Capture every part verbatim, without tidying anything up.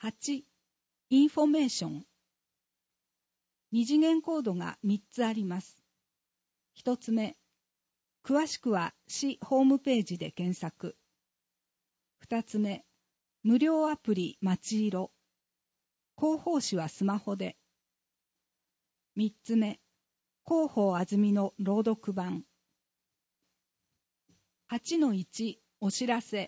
はち、インフォメーション。二次元コードがみっつあります。ひとつめ、詳しくは市ホームページで検索。ふたつめ、無料アプリまちいろ。広報誌はスマホで。みっつめ、広報あずみの朗読版。はちのいち、お知らせ。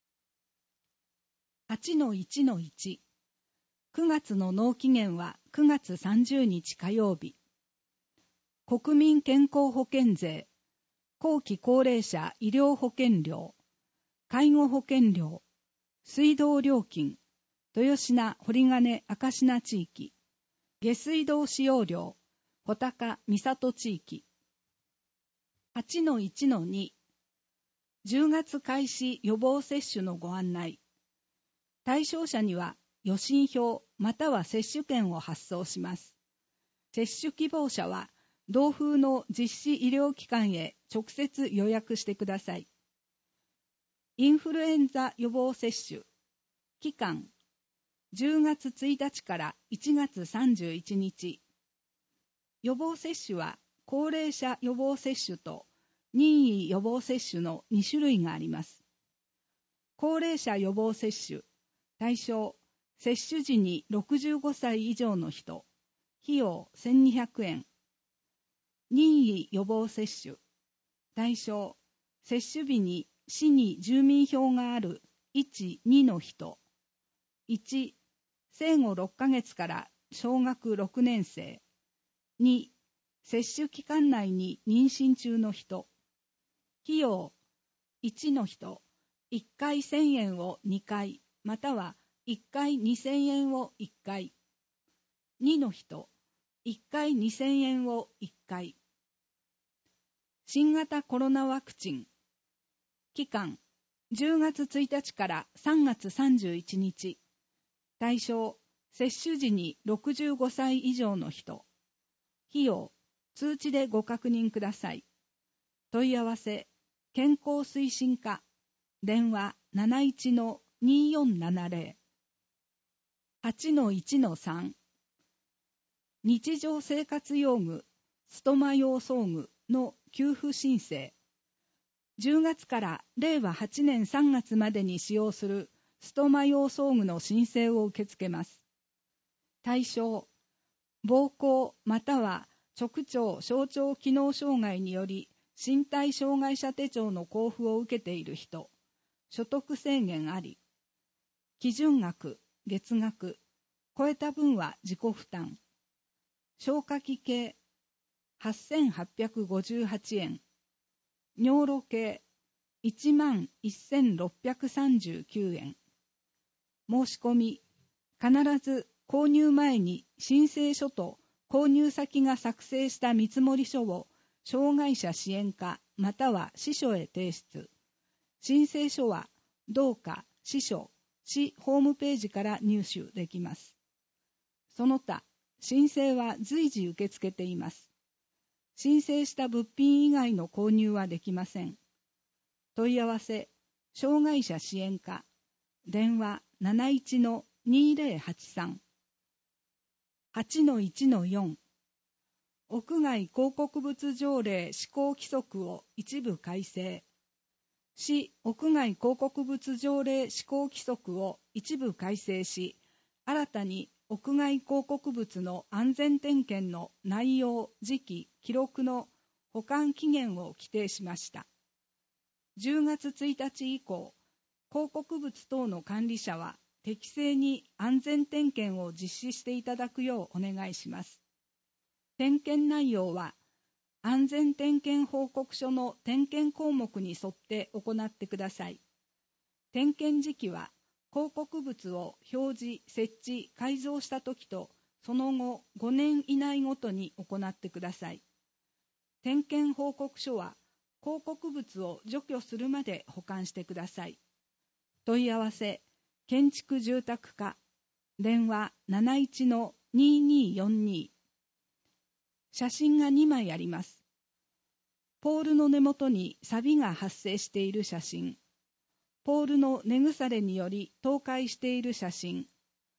はちのいちのいち、くがつの納期限はくがつさんじゅうにち火曜日。国民健康保険税、後期高齢者医療保険料、介護保険料、水道料金、豊品堀金赤品地域、下水道使用料、穂高三郷地域。はちのいちのに、じゅうがつ開始予防接種のご案内。対象者には予診票または接種券を発送します。接種希望者は同風の実施医療機関へ直接予約してください。インフルエンザ予防接種期間じゅうがつついたちからいちがつさんじゅういちにち。予防接種は高齢者予防接種と任意予防接種のにしゅるいがあります。高齢者予防接種対象、接種時にろくじゅうごさい以上の人、費用せんにひゃくえん。任意予防接種対象、接種日に市に住民票があるいち、にの人、いち、生後ろっかげつから小学ろくねんせい、に、接種期間内に妊娠中の人、費用いちの人、いっかいせんえんをにかい、またはいっかいにせんえんをいっかい。にの人、いっかいにせんえんをいっかい。新型コロナワクチン。期間、じゅうがつついたちからさんがつさんじゅういちにち。対象、接種時にろくじゅうごさい以上の人。費用、通知でご確認ください。問い合わせ、健康推進課。電話 なないちのにーよんななぜろ。はちのいちのさん、日常生活用具、ストマ用装具の給付申請。じゅうがつかられいわはちねんさんがつまでに使用するストマ用装具の申請を受け付けます。対象、膀胱または直腸小腸機能障害により身体障害者手帳の交付を受けている人、所得制限あり。基準額、月額、超えた分は自己負担。消化器系、はっせんはっぴゃくごじゅうはちえん。尿路系、いちまんせんろっぴゃくさんじゅうきゅうえん。申し込み、必ず購入前に申請書と購入先が作成した見積書を障害者支援課または支所へ提出。申請書は同課、支所、市ホームページから入手できます。その他、申請は随時受け付けています。申請した物品以外の購入はできません。問い合わせ、障害者支援課、電話 なないちのにーぜろはちさん。はちのいちのよん、屋外広告物条例施行規則を一部改正。市屋外広告物条例施行規則を一部改正し、新たに屋外広告物の安全点検の内容、時期、記録の保管期限を規定しました。じゅうがつついたち以降、広告物等の管理者は適正に安全点検を実施していただくようお願いします。点検内容は、安全点検報告書の点検項目に沿って行ってください。点検時期は、広告物を表示、設置、改造したときと、その後ごねん以内ごとに行ってください。点検報告書は、広告物を除去するまで保管してください。問い合わせ、建築住宅課、電話 なないちのにーにーよんにー。写真がにまいあります。ポールの根元に錆が発生している写真。ポールの根腐れにより倒壊している写真。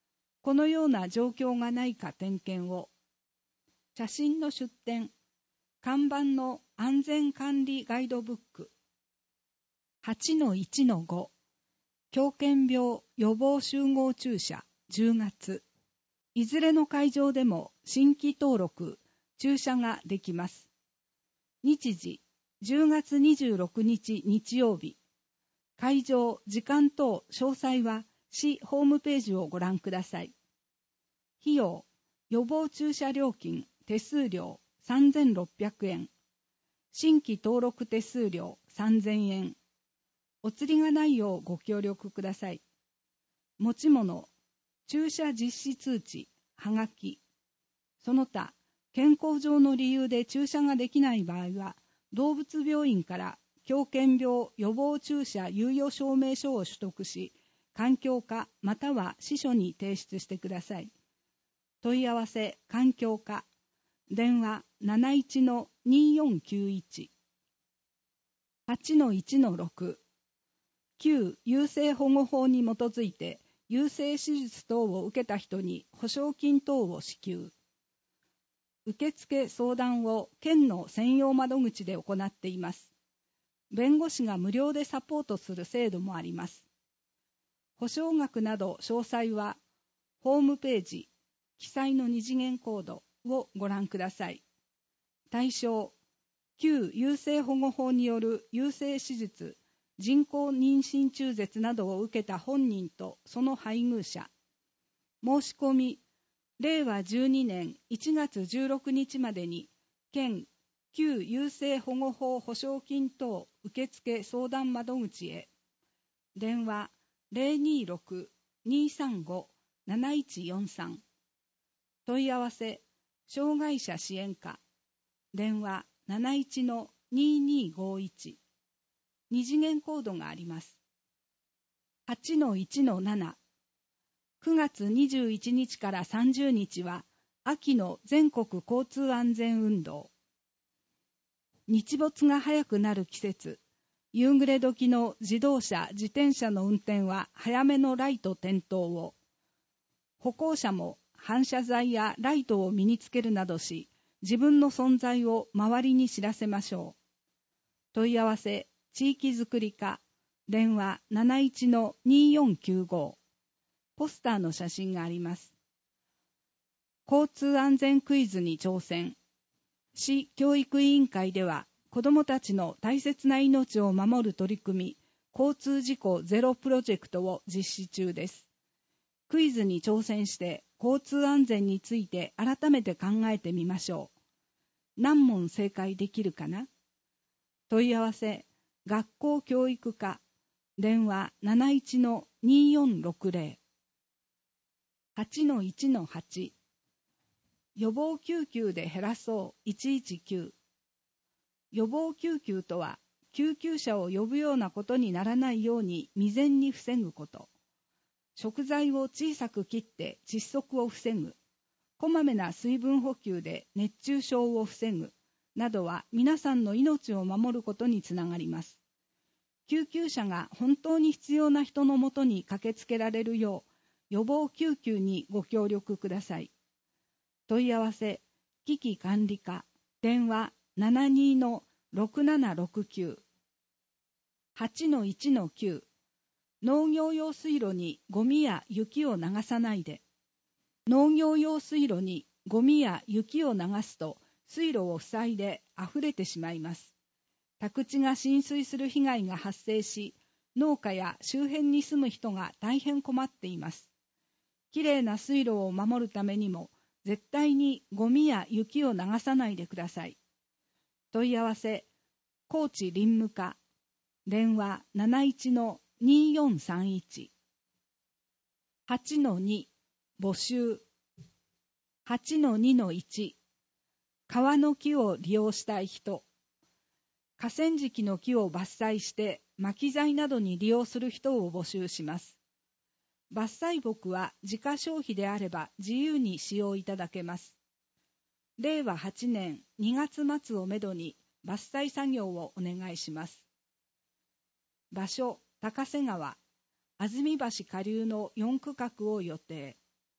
このような状況がないか点検を。写真の出展、看板の安全管理ガイドブック。はちのいちのご、狂犬病予防集合注射じゅうがつ。いずれの会場でも新規登録、注射ができます。日時、じゅうがつにじゅうろくにち日曜日。会場、時間等詳細は市ホームページをご覧ください。費用、予防注射料金、手数料さんぜんろっぴゃくえん。新規登録手数料さんぜんえん。お釣りがないようご協力ください。持ち物、注射実施通知、はがき。その他、健康上の理由で注射ができない場合は、動物病院から狂犬病予防注射猶予証明書を取得し、環境課または司書に提出してください。問い合わせ環境課、電話 なないちのにーよんきゅういち。はちのいちのろく、旧優生保護法に基づいて優生手術等を受けた人に保証金等を支給。受付相談を県の専用窓口で行っています。弁護士が無料でサポートする制度もあります。保証額など詳細はホームページ記載の二次元コードをご覧ください。対象、旧優生保護法による優生手術、人工妊娠中絶などを受けた本人とその配偶者。申し込み、れいわじゅうにねんいちがつじゅうろくにちまでに、県旧優生保護法保証金等受付相談窓口へ。電話 ゼロにーろく にーさんご なないちよんさん。問い合わせ、障害者支援課。電話 なないちのにーにーごいち。二次元コードがあります。はちのいちのなな。くがつにじゅういちにちからさんじゅうにちは秋の全国交通安全運動。日没が早くなる季節、夕暮れ時の自動車、自転車の運転は早めのライト点灯を。歩行者も反射材やライトを身につけるなどし、自分の存在を周りに知らせましょう。問い合わせ、地域づくり課、電話 なないちのにーよんきゅうご。ポスターの写真があります。交通安全クイズに挑戦。市教育委員会では、子どもたちの大切な命を守る取り組み、交通事故ゼロプロジェクトを実施中です。クイズに挑戦して交通安全について改めて考えてみましょう。何問正解できるかな？問い合わせ、学校教育課、電話 なないちのにーよんろくぜろ。はちのいちのはち。予防救急で減らそういちいちきゅう。予防救急とは、救急車を呼ぶようなことにならないように未然に防ぐこと。食材を小さく切って窒息を防ぐ。こまめな水分補給で熱中症を防ぐ。などは皆さんの命を守ることにつながります。救急車が本当に必要な人のもとに駆けつけられるよう、予防救急にご協力ください。問い合わせ、危機管理課、電話 ななにのろくななろくきゅう。はちのいちのきゅう。農業用水路にゴミや雪を流さないで。農業用水路にゴミや雪を流すと水路を塞いで溢れてしまいます。宅地が浸水する被害が発生し、農家や周辺に住む人が大変困っています。きれいな水路を守るためにも、絶対にゴミや雪を流さないでください。問い合わせ、高知林務課、電話 なないちのにーよんさんいち。はちのに、募集。はちのにのいち。川の木を利用したい人。河川敷の木を伐採して薪材などに利用する人を募集します。伐採木は自家消費であれば自由に使用いただけます。れいわはちねんにがつまつをめどに伐採作業をお願いします。場所、高瀬川、安住橋下流のよんくかくを予定。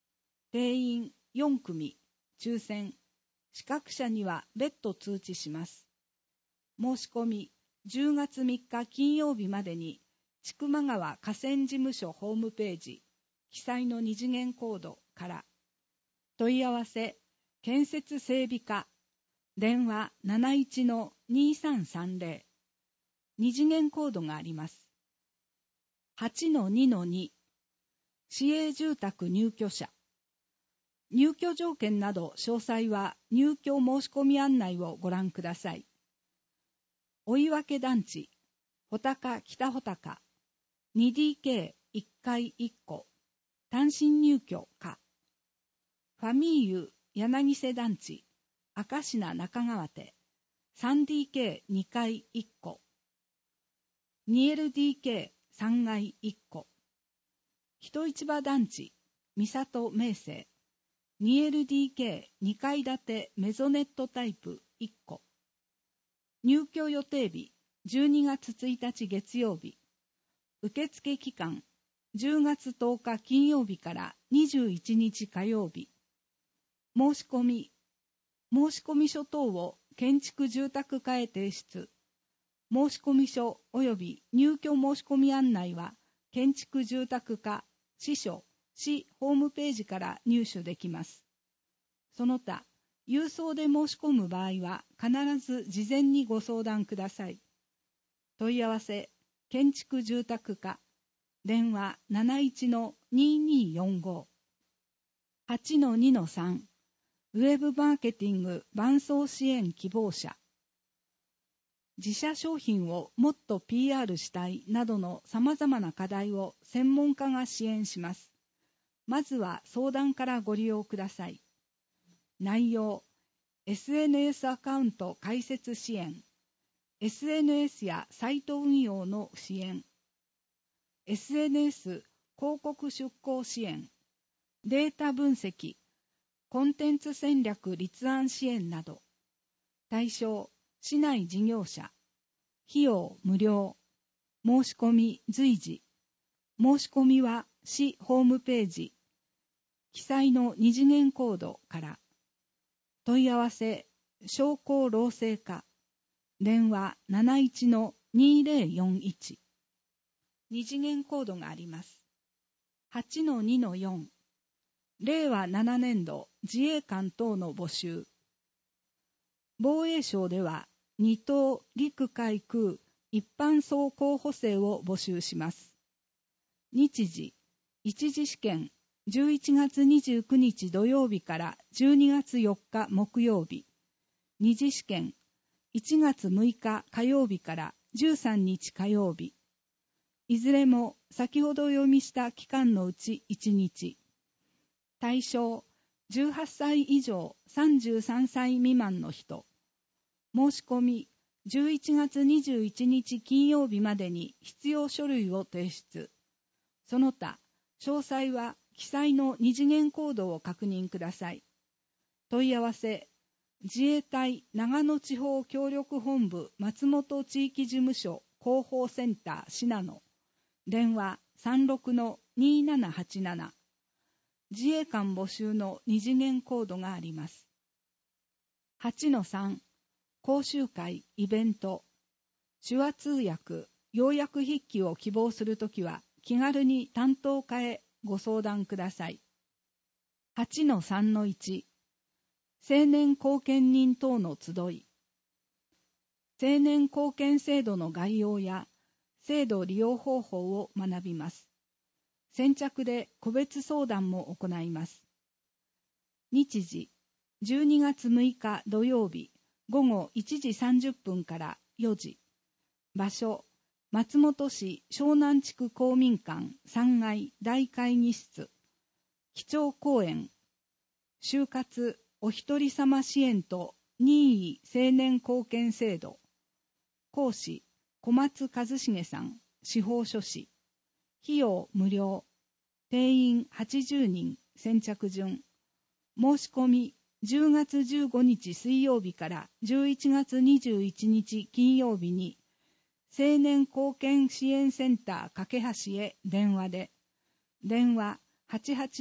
定員よん組、抽選、資格者には別途通知します。申し込み、じゅうがつみっか金曜日までに、千曲川河川事務所ホームページ、記載の二次元コードから。問い合わせ、建設整備課、電話 なないちのにさんさんぜろ。二次元コードがあります。はちのにのに、市営住宅入居者。入居条件など詳細は入居申し込み案内をご覧ください。追分団地、穂高北穂高、にディーケーいっかいいっこ、単身入居か。ファミーユ柳瀬団地、赤品中川手、さんディーケーにかいいっこ、にエルディーケーさんがいいっこ、人市場団地、三里名生、にエルディーケーにかい建てメゾネットタイプいっこ。入居予定日、じゅうにがつついたち月曜日。受付期間、じゅうがつとおか金曜日からにじゅういちにち火曜日。申し込み、申し込み書等を建築住宅課へ提出。申し込み書及び入居申し込み案内は、建築住宅課、支所、市ホームページから入手できます。その他、郵送で申し込む場合は必ず事前にご相談ください。問い合わせ、建築住宅課、電話 なないちのにによんご、はちのにのさん、ウェブマーケティング伴走支援希望者。自社商品をもっと ピーアール したいなどの様々な課題を専門家が支援します。まずは相談からご利用ください。内容、エスエヌエス アカウント開設支援、エスエヌエス やサイト運用の支援、エスエヌエス 広告出稿支援、データ分析、コンテンツ戦略立案支援など。対象、市内事業者。費用無料。申し込み随時。申し込みは市ホームページ。記載の二次元コードから。問い合わせ、商工労政課。電話 なないちのにぜろよんいち。二次元コードがあります。はちのにのよん。令和ななねんど自衛官等の募集。防衛省ではに等陸海空一般総候補生を募集します。日時、一次試験じゅういちがつにじゅうくにち土曜日からじゅうにがつよっか木曜日。二次試験いちがつむいか火曜日からじゅうさんにち火曜日。いずれも先ほど読みした期間のうちいちにち。対象、じゅうはっさい以上さんじゅうさんさい未満の人。申し込み、じゅういちがつにじゅういちにち金曜日までに必要書類を提出。その他、詳細は記載の二次元コードを確認ください。問い合わせ、自衛隊長野地方協力本部松本地域事務所広報センター信濃。電話 さんろくのにななはちなな。自衛官募集の二次元コードがあります。はちのさん、講習会、イベント。手話通訳、要約筆記を希望するときは、気軽に担当課へご相談ください。はちのさんのいち、青年後見人等の集い。青年後見制度の概要や、制度利用方法を学びます。先着で個別相談も行います。日時、じゅうにがつむいか土曜日、ごごいちじさんじゅっぷんからよじ。場所、松本市湘南地区公民館さんがい大会議室。基調講演。就活お一人様支援と任意青年貢献制度。講師、小松一重さん、司法書士。費用無料。定員はちじゅうにん、先着順。申し込み、じゅうがつじゅうごにち水曜日からじゅういちがつにじゅういちにち金曜日に、青年貢献支援センター架け橋へ電話で、電話 はちはちの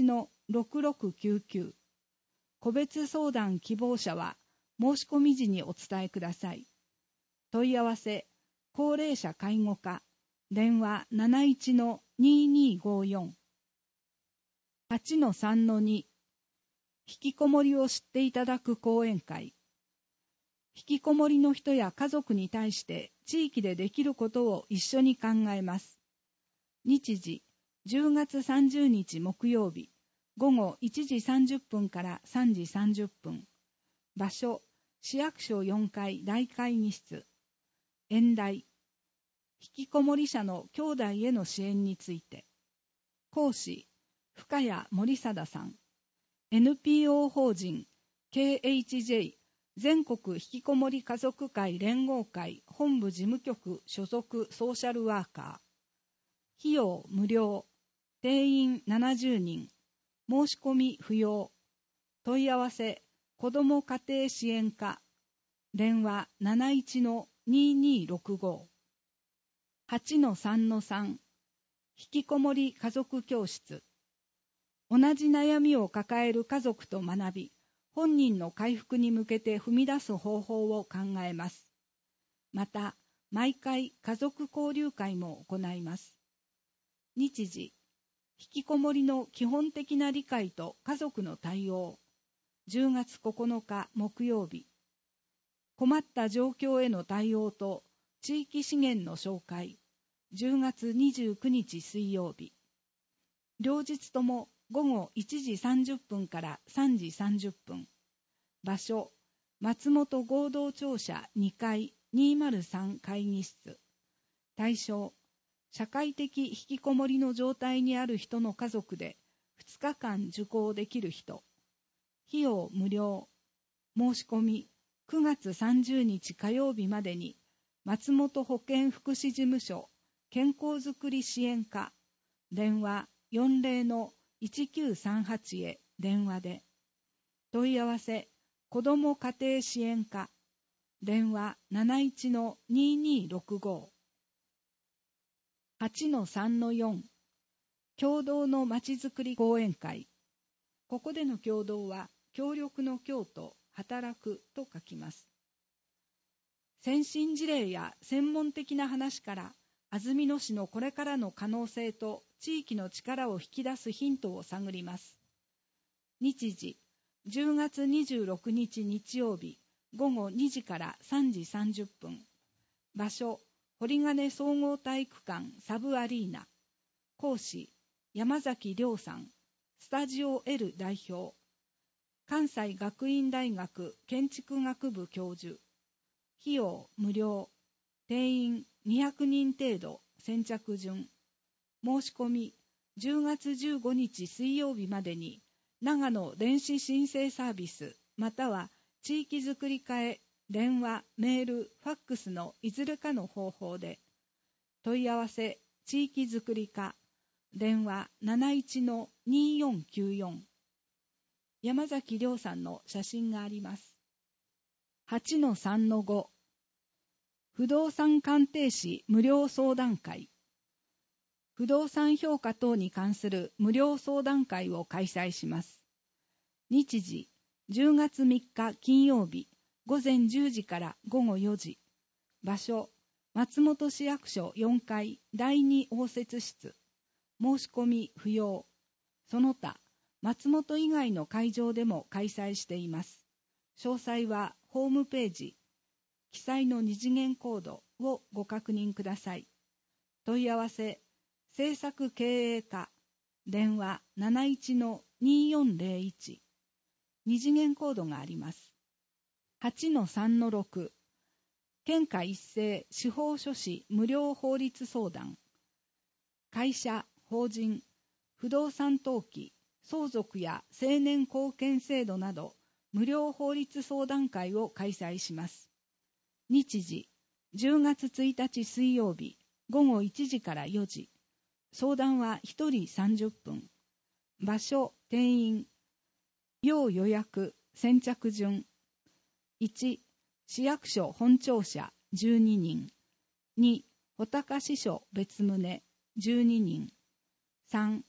ろくろくきゅうきゅう。個別相談希望者は申し込み時にお伝えください。問い合わせ、高齢者介護課、電話 なないちのにーにーごーよん。はちのさんのに。引きこもりを知っていただく講演会。引きこもりの人や家族に対して地域でできることを一緒に考えます。日時、じゅうがつさんじゅうにち木曜日、午後いちじさんじゅっぷんからさんじさんじゅっぷん。場所、市役所よんかい大会議室。演題、引きこもり者の兄弟への支援について。講師、深谷森貞さん。エヌピーオー 法人 ケーエイチジェー 全国ひきこもり家族会連合会本部事務局所属ソーシャルワーカー。費用無料。定員ななじゅうにん。申し込み不要。問い合わせ、子ども家庭支援課。電話 なないちのにーにーろくご。はちのさんのさん。ひきこもり家族教室。同じ悩みを抱える家族と学び、本人の回復に向けて踏み出す方法を考えます。また、毎回家族交流会も行います。日時、引きこもりの基本的な理解と家族の対応。じゅうがつここのか木曜日。困った状況への対応と地域資源の紹介。じゅうがつにじゅうくにち水曜日。両日とも午後いちじさんじゅっぷんからさんじさんじゅっぷん。場所、松本合同庁舎にかいにーまるさん会議室。対象、社会的引きこもりの状態にある人の家族でふつかかん受講できる人。費用無料。申し込み、くがつさんじゅうにち火曜日までに、松本保健福祉事務所健康づくり支援課。電話よんじゅうのいちきゅうさんはちへ電話で。問い合わせ、子ども家庭支援課。電話 なないちのにーにーろくご。はちのさんのよん。共同のまちづくり講演会。ここでの共同は、協力の協と働くと書きます。先進事例や専門的な話から、安曇野市のこれからの可能性と地域の力を引き出すヒントを探ります。日時、じゅうがつにじゅうろくにち日曜日、午後にじからさんじさんじゅっぷん。場所、堀金総合体育館サブアリーナ。講師、山崎亮さん。スタジオ L 代表。関西学院大学建築学部教授。費用無料。定員にひゃくにん程度。先着順。申し込み、じゅうがつじゅうごにち水曜日までに、長野電子申請サービス、または地域づくり課へ電話、メール、ファックスのいずれかの方法で。問い合わせ、地域づくり課。電話 なないちのにーよんきゅうよん。山崎亮さんの写真があります。はちのさんのご。不動産鑑定士無料相談会。不動産評価等に関する無料相談会を開催します。日時、じゅうがつみっか金曜日、午前じゅうじから午後よじ。場所、松本市役所よんかいだいに応接室。申し込み不要。その他、松本以外の会場でも開催しています。詳細はホームページ、記載の二次元コードをご確認ください。問い合わせ、政策経営課。電話 なないちのにーよんぜろいち。二次元コードがあります。はちのさんのろく。県下一斉司法書士無料法律相談。会社、法人、不動産登記、相続や成年後見制度など無料法律相談会を開催します。日時、じゅうがつついたち水曜日、午後いちじからよじ。相談はひとりさんじゅっぷん。場所、定員。要予約、先着順。いち、市役所本庁舎じゅうににん。に、穂高支所別棟じゅうににん。さん、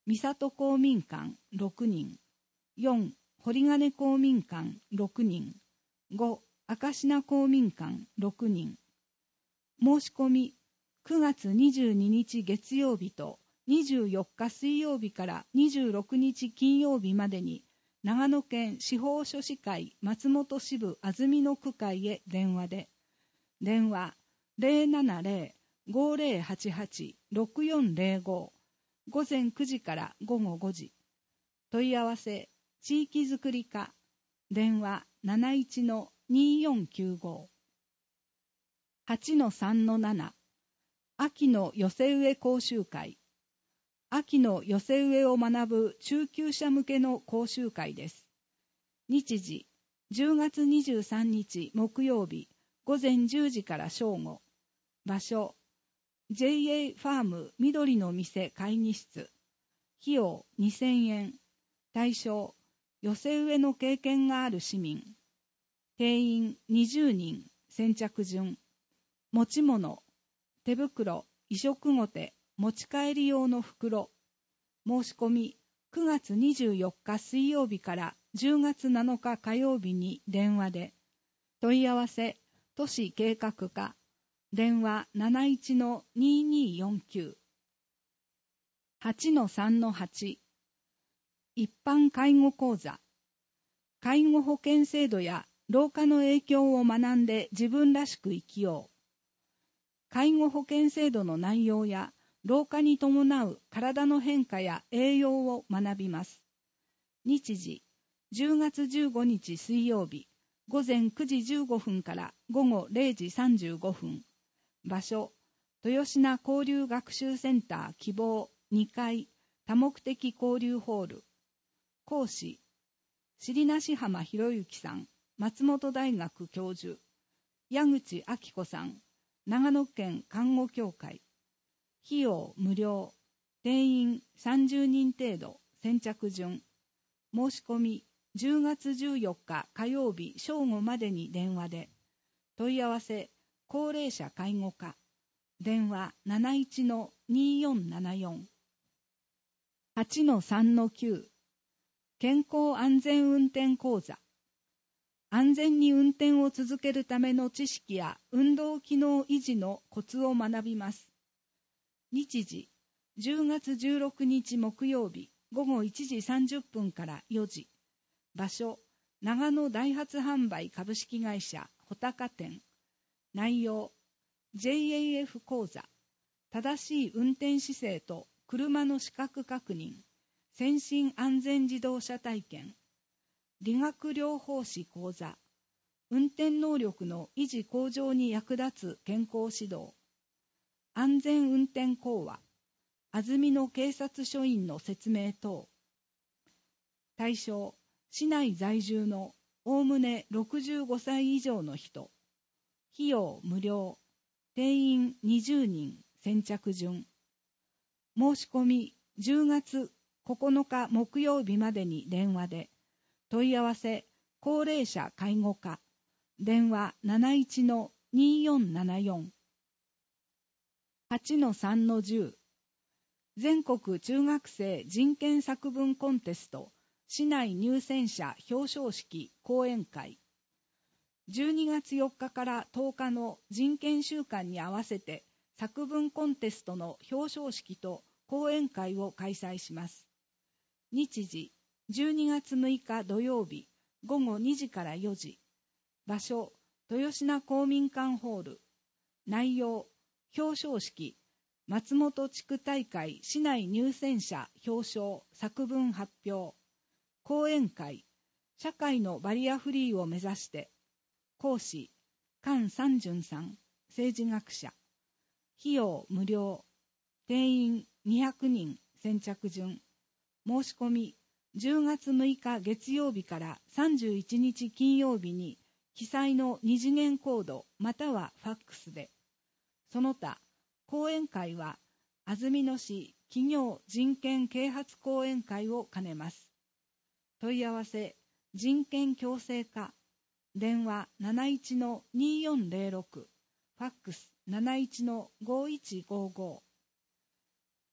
三郷公民館ろくにん、よん堀金公民館ろくにん、ご明科公民館ろくにん。申し込みくがつにじゅうににち月曜日とにじゅうよっか水曜日からにじゅうろくにち金曜日までに長野県司法書士会松本支部安曇野区会へ電話で、電話 ゼロななゼロ ごゼロはちはち ろくよんゼロご、午前くじから午後ごじ。問い合わせ地域づくり課、電話 なないちのによんきゅうご。はちのさんのなな、秋の寄せ植え講習会。秋の寄せ植えを学ぶ中級者向けの講習会です。日時、じゅうがつにじゅうさんにち木曜日、午前じゅうじから正午。場所、ジェイエー ファーム緑の店会議室。費用にせんえん。対象、寄せ植えの経験がある市民。定員にじゅうにん、先着順。持ち物、手袋、移植ごて、持ち帰り用の袋。申し込みくがつにじゅうよっか水曜日からじゅうがつなのか火曜日に電話で。問い合わせ都市計画課、電話 なないちのにによんきゅう。はちのさんのはち、一般介護講座。介護保険制度や老化の影響を学んで自分らしく生きよう。介護保険制度の内容や老化に伴う体の変化や栄養を学びます。日時、じゅうがつじゅうごにち水曜日、午前くじじゅうごふんから午後れいじさんじゅうごふん。場所、豊品交流学習センター希望にかい多目的交流ホール。講師、尻梨浜博之さん、松本大学教授。矢口明子さん、長野県看護協会。費用無料。定員さんじゅうにん程度、先着順。申し込みじゅうがつじゅうよっか火曜日正午までに電話で。問い合わせ高齢者介護課、電話 なないちのによんななよん。はちのさんのきゅう、健康安全運転講座。安全に運転を続けるための知識や運動機能維持のコツを学びます。日時、じゅうがつじゅうろくにち木曜日、午後いちじさんじゅっぷんからよじ。場所、長野ダイハツ販売株式会社穂高店。内容、ジェイエーエフ 講座、正しい運転姿勢と車の視覚確認、先進安全自動車体験、理学療法士講座、運転能力の維持向上に役立つ健康指導、安全運転講話、安曇野警察署員の説明等。対象、市内在住のおおむねろくじゅうごさい以上の人。費用無料。定員にじゅうにん、先着順。申し込みじゅうがつここのか木曜日までに電話で。問い合わせ高齢者介護課、電話 なないちのによんななよん。はちのさんのじゅう、全国中学生人権作文コンテスト市内入選者表彰式講演会。じゅうにがつよっかからとおかの人権週間に合わせて作文コンテストの表彰式と講演会を開催します。日時、じゅうにがつむいか土曜日、午後にじからよじ。場所、豊品公民館ホール。内容、表彰式、松本地区大会市内入選者表彰作文発表。講演会、社会のバリアフリーを目指して。講師、菅三淳さん、政治学者。費用無料。定員にひゃくにん、先着順。申し込みじゅうがつむいか月曜日からさんじゅういちにち金曜日に記載のに次元コードまたはファックスで。その他、講演会は安曇野市企業人権啓発講演会を兼ねます。問い合わせ人権共生課、電話 なないちのによんゼロろく、ファックス なないちのごいちごご。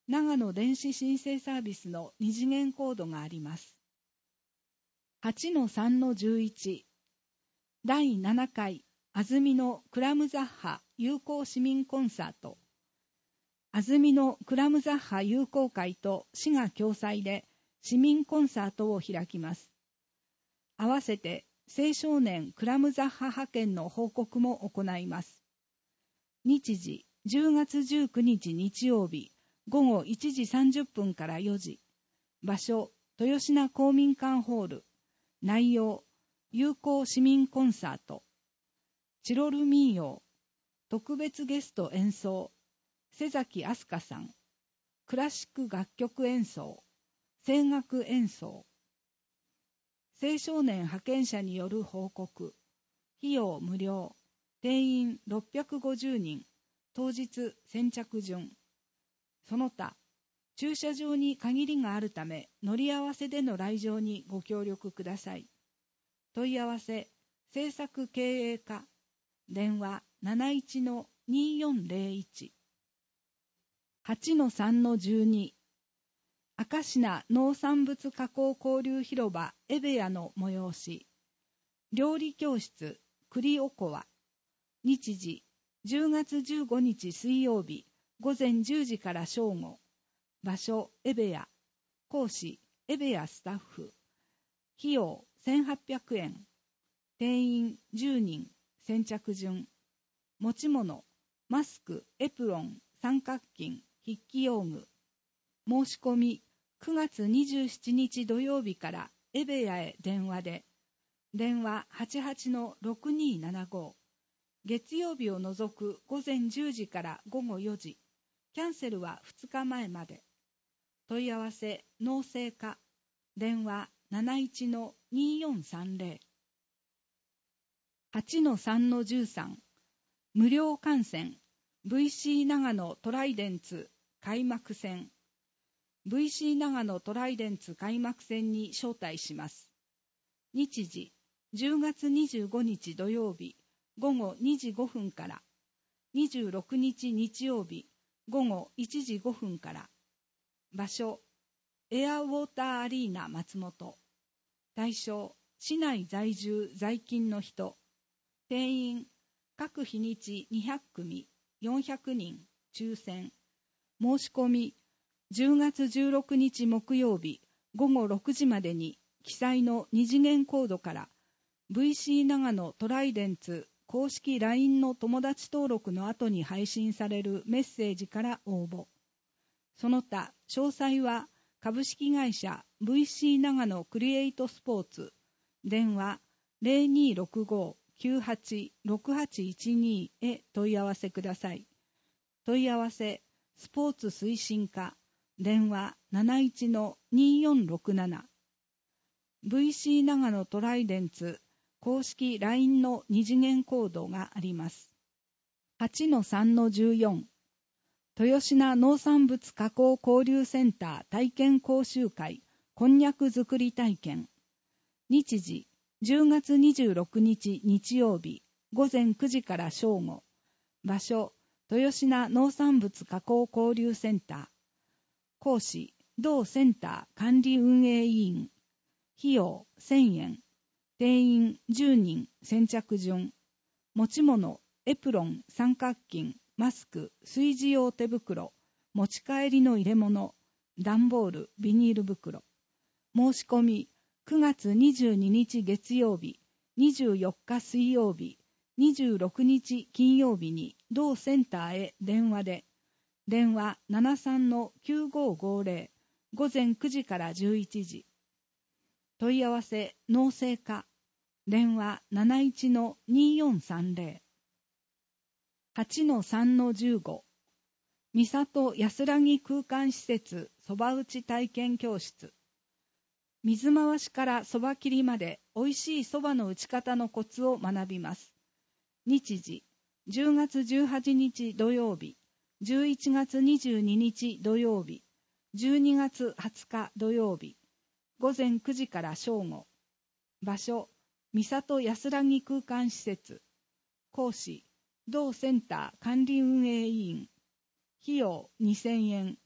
長野電子申請サービスの二次元コードがあります。はちのさんのじゅういち、だいななかい安曇野クラムザッハ友好市民コンサート。安曇野クラムザッハ友好会と市が共催で市民コンサートを開きます。合わせて青少年クラムザッハ派遣の報告も行います。日時じゅうがつじゅうくにち日曜日ごごいちじさんじゅっぷんからよじ。場所豊品公民館ホール。内容友好市民コンサート。チロル民謡。特別ゲスト演奏。瀬崎飛鳥さん。クラシック楽曲演奏。声楽演奏。青少年派遣者による報告。費用無料。定員ろっぴゃくごじゅうにん。当日先着順。その他、駐車場に限りがあるため、乗り合わせでの来場にご協力ください。問い合わせ、制作経営課。電話なないちのによんぜろいち。はちのさんのじゅうに。明石名農産物加工交流広場エベヤの催し。料理教室栗おこわ。日時じゅうがつじゅうごにち水曜日ごぜんじゅうじから正午。場所エベヤ。講師エベヤスタッフ。費用せんはっぴゃくえん。定員じゅうにん。先着順。持ち物マスク、エプロン、三角巾、筆記用具。申し込みくがつにじゅうしちにち土曜日からエベヤへ電話で。電話 はちはちのろくにーななご。月曜日を除くごぜんじゅうじからごごよじ。キャンセルはふつかまえまで。問い合わせ農政課。電話なないちのによんさんぜろ。はちのさんのじゅうさん。無料観戦 ブイシー 長野トライデンツ開幕戦。 ブイシー 長野トライデンツ開幕戦に招待します。日時じゅうがつにじゅうごにち土曜日ごごにじごふんから。にじゅうろくにち日曜日ごごいちじごふんから。場所エアウォーターアリーナ松本。対象市内在住在勤の人。定員各日にちにひゃくくみよんひゃくにん抽選。申し込みじゅうがつじゅうろくにち木曜日ごごろくじまでに記載の二次元コードから ブイシー 長野トライデンツ公式 ライン の友達登録の後に配信されるメッセージから応募。その他詳細は株式会社 ブイシー 長野クリエイトスポーツ。電話 ゼロにーろくごーきゅうはちろくはちいちにへ問い合わせください。問い合わせスポーツ推進課。電話なないちのによんろくなな。ブイシー 長野トライデンツ公式 ライン の二次元コードがあります。はちのさんのじゅうよん。豊品農産物加工交流センター体験講習会こんにゃく作り体験。日時じゅうがつにじゅうろくにち日曜日ごぜんくじから正午。場所豊品農産物加工交流センター。講師同センター管理運営委員。費用せんえん。定員じゅうにん先着順。持ち物エプロン、三角巾、マスク、炊事用手袋、持ち帰りの入れ物、段ボール、ビニール袋。申し込みくがつにじゅうににち月曜日、にじゅうよっか水曜日、にじゅうろくにち金曜日に同センターへ電話で。電話ななさんのきゅうごーごーぜろ。ごぜんくじからじゅういちじ。問い合わせ農政課。電話なないちのによんさんぜろ。はちのさんのじゅうご。三郷安らぎ空間施設そば打ち体験教室。水回しからそば切りまでおいしいそばの打ち方のコツを学びます。日時じゅうがつじゅうはちにち土曜日、じゅういちがつにじゅうににち土曜日、じゅうにがつはつか土曜日、ごぜんくじから正午。場所三郷安らぎ空間施設。講師同センター管理運営委員。費用にせんえん。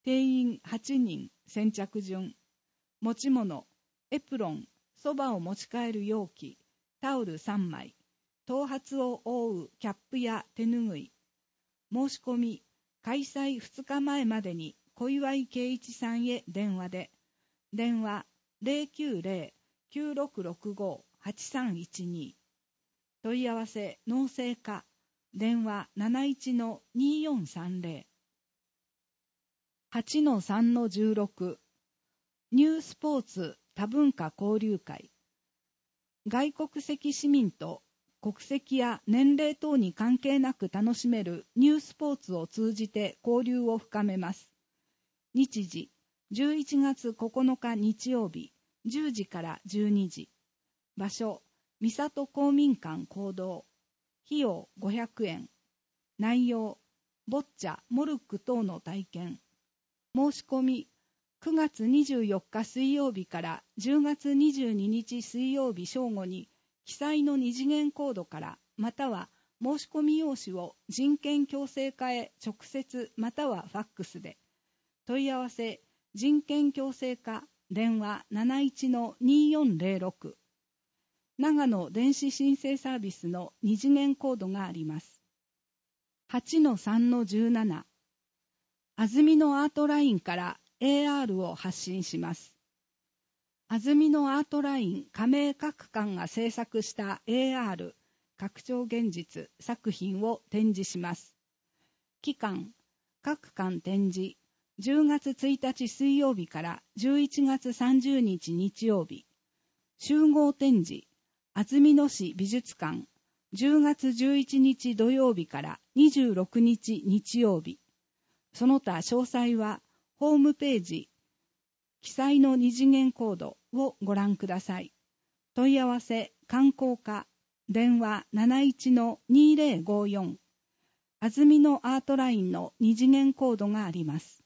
定員はちにん先着順。持ち物、エプロン、そばを持ち帰る容器、タオルさんまい、頭髪を覆うキャップや手ぬぐい。申し込み、開催ふつかまえまでに小岩井圭一さんへ電話で、電話 ゼロきゅうゼロ きゅうろくろくご はちさんいちに。問い合わせ農政課、電話 なないちのによんさんゼロ。はちのさんのじゅうろく。ニュースポーツ多文化交流会。外国籍市民と国籍や年齢等に関係なく楽しめるニュースポーツを通じて交流を深めます。日時、じゅういちがつここのか日曜日、じゅうじからじゅうにじ。場所、三郷公民館講堂。費用ごひゃくえん。内容、ボッチャ、モルック等の体験。申し込み、くがつにじゅうよっか水曜日からじゅうがつにじゅうににち水曜日正午に記載の二次元コードからまたは申し込み用紙を人権共生課へ直接またはファックスで。問い合わせ人権共生課電話 なないちのによんゼロろく。長野電子申請サービスの二次元コードがあります。はちのさんのじゅうなな。安曇野アートラインから エーアール を発信します。安曇野アートライン加盟各館が制作した エーアール 拡張現実作品を展示します。期間、各館展示、じゅうがつついたち水曜日からじゅういちがつさんじゅうにち日曜日。集合展示、安曇野市美術館、じゅうがつじゅういちにち土曜日からにじゅうろくにち日曜日。その他詳細はホームページ、記載の二次元コードをご覧ください。問い合わせ観光課、電話 なないちのにゼロごよん。安曇野アートラインの二次元コードがあります。